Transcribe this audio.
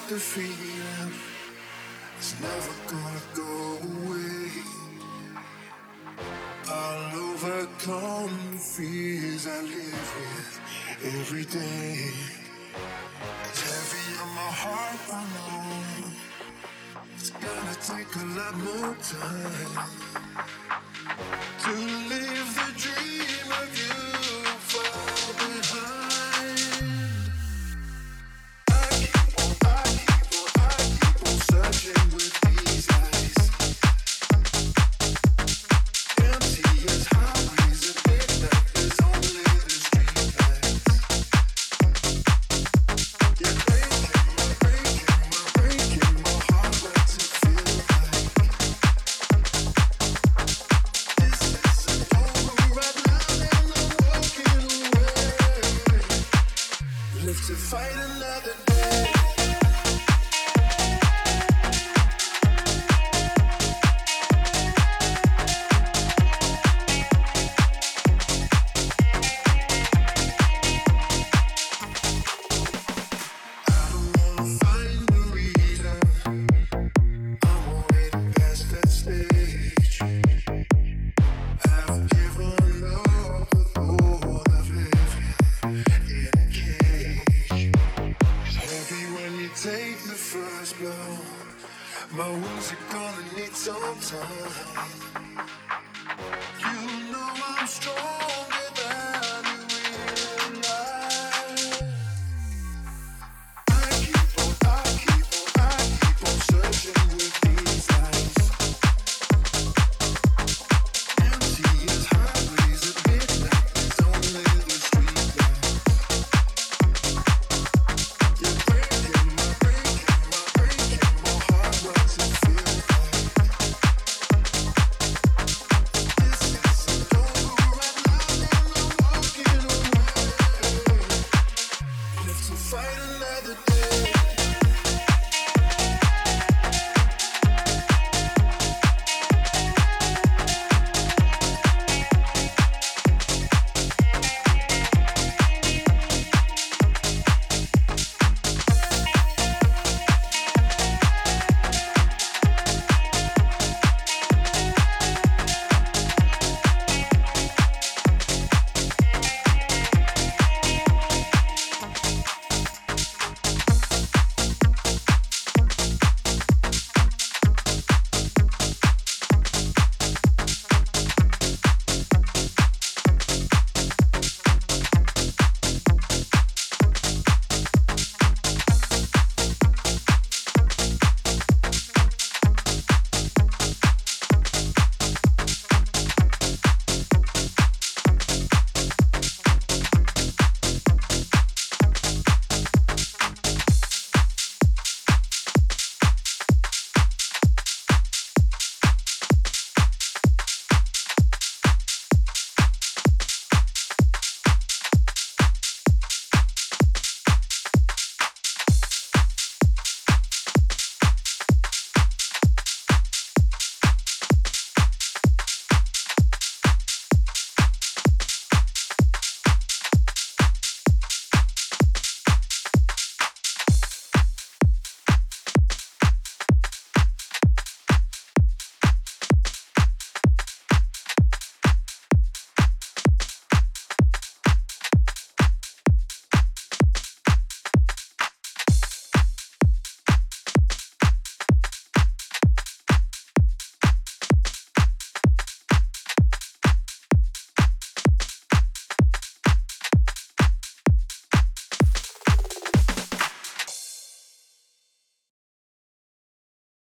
the feeling is never gonna go away. I'll overcome the fears I live with every day. It's heavy on my heart, I know. It's gonna take a lot more time to live the dream of you far behind. I keep on searching with these eyes. Empty as highways at midnight, there's only the street lights. You're breaking my heart. What's it feel like? This isn't over right now, and I'm walking away. Live to fight another day. Take the first blow. My wounds are gonna need some time. You know I'm stronger than you realize. I keep on searching with these eyes. Empty as highways at midnight, there's only the street lights. You're breaking my heart. What's it feel like? This isn't over right now, and I'm walking away. Live to fight another day.